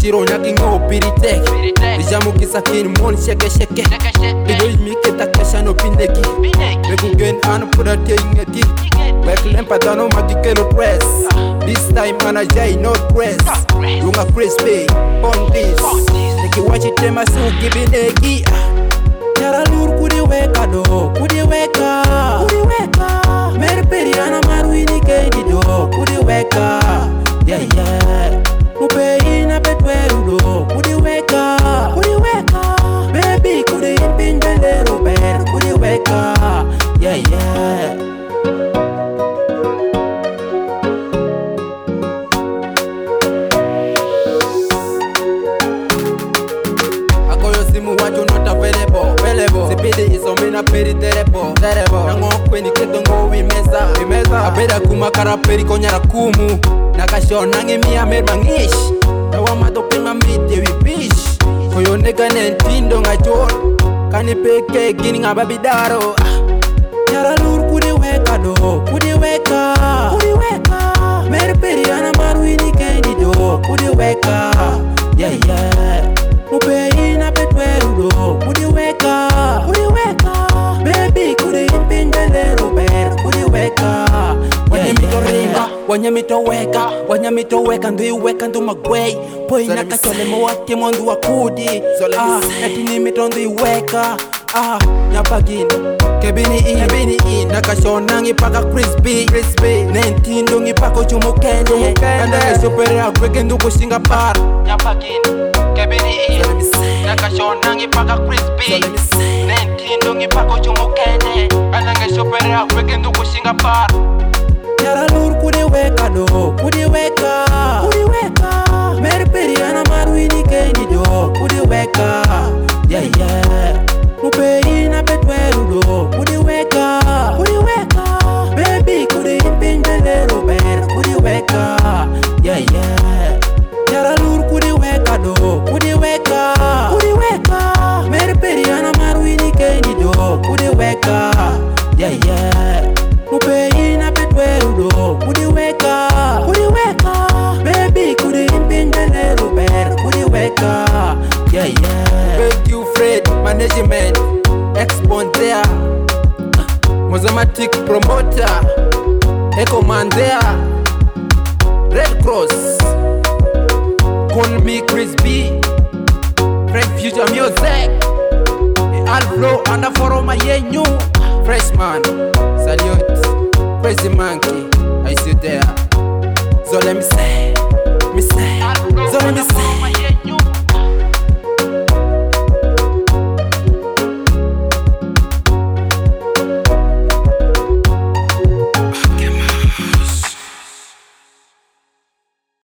shiro nyaki ngo piritek Dijamu kisakin mon sheke sheke Digo imike takesha no pindeki Beku gen anu pura te ingeti Wek lempa dano magikelo press This time manajai no press Lunga crispy on this Neki wachi tema suki bineki Yara lur kudi weka do Kudi weka Meri periana maruini kendi do Kudi weka Yeah yeah Mupe ina petweru do Kudi weka Baby kudi impindele ruber Kudi weka Yeah yeah Simu wacho not available Sipidi isomina peri terebo Nango kweni ketongo wimeza Abeda kumakara peri konyara kumu Nakasho nangi miya merbangish Tawa mato prima mite wipish Koyo nega nentindo ngachon Kani peke gini nga babidaro Yara lur kudi weka do Kudi weka Meri peri ana maruini kendi do Kudi weka Yeah yeah Mupe ina petweru do Kudi weka Baby kudi impindele ruber Kudi weka Wanyamito weka Ndu weka ndu magway Poi naka chole mwake mondu wa kudi Natini mito ndu weka Nyapagin Kebini in Naka shonangi paka crispy Nentindo ngi pako chumukende Kanda supere akweke ndu kushinga par Nyapagin Kebini in Naka shonangi paka crispy Nentindo ngi pako chumukende Kanda supere akweke ndu kushinga par Yara lur kudi weka do Kudi weka Meri periana maruini kendi do Kudi weka Yeah yeah Mupe ina petweru do Kudi weka Baby kudi impindele ruber Kudi weka Yeah yeah Yara lur kudi weka do Kudi weka Meri periana maruini kendi do Kudi weka Yeah yeah Mupe ina petweru do Kudi weka Baby kudi impindele ruber Kudi weka Yeah yeah Thank you Fred Management Exponter Mozamatic Promoter Echo Mandea Red Cross Call me Chris B Fred Future Music Alflo Andaforo Mayenyu Freshman Salute Crazy Monkey I see you there So let me say So let me say